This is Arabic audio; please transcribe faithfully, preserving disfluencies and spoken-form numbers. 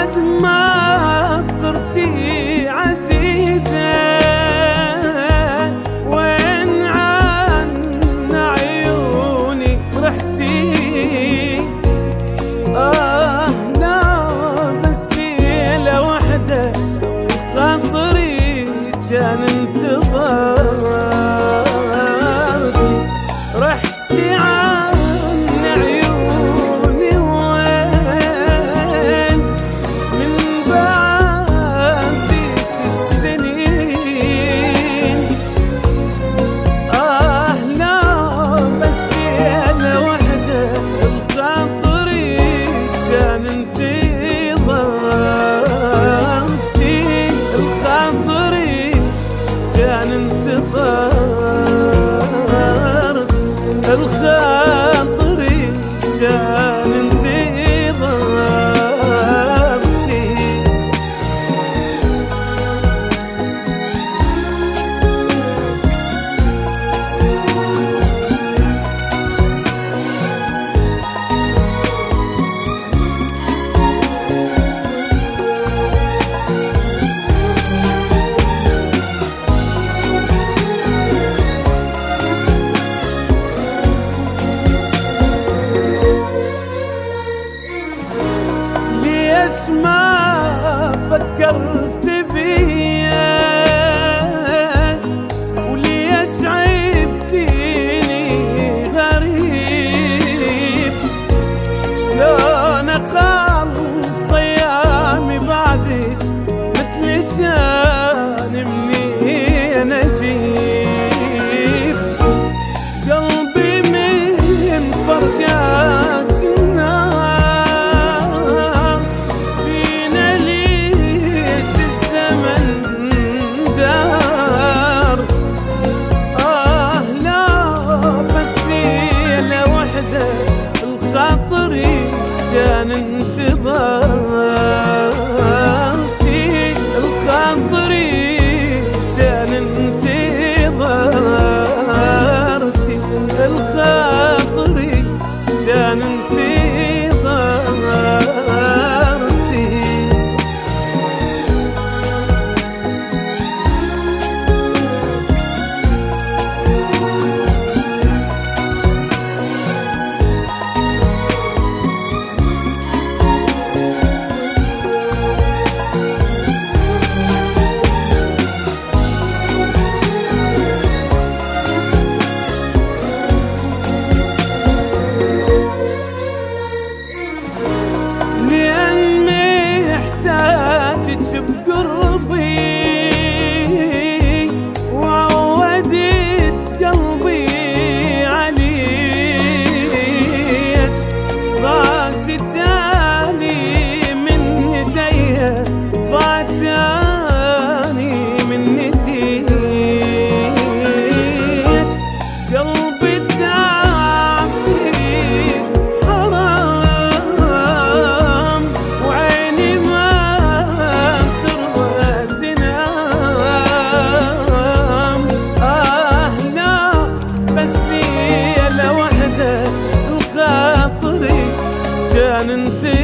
بعد ما صرتي عزيزة وين عن عيوني رحتي؟ آه لا بس ليلة وحدة خاطري كان انتظرتي، رحتي عن عيوني وين من بعد ذيك السنين. آه لا بس ليلة وحدة الخاطري كان انتظرتي، الخاطري كان انتظرت، الخاطري كان انتظرتي. ليش ما فكرت بيا وليش عفتيني غريب؟ شلون اخلص ايامي بعدك مثل كان منين اجيب؟ قلبي من فرقات كان انتظرتي، الخاطري كان انتظرتي، الخاطري كان انتظرتي. بقربي وعودت قلبي عليك، ضاعتني من ايديا، ضاعتني من ايديك، قلبي تعبتي حرام وعيني ما كان انت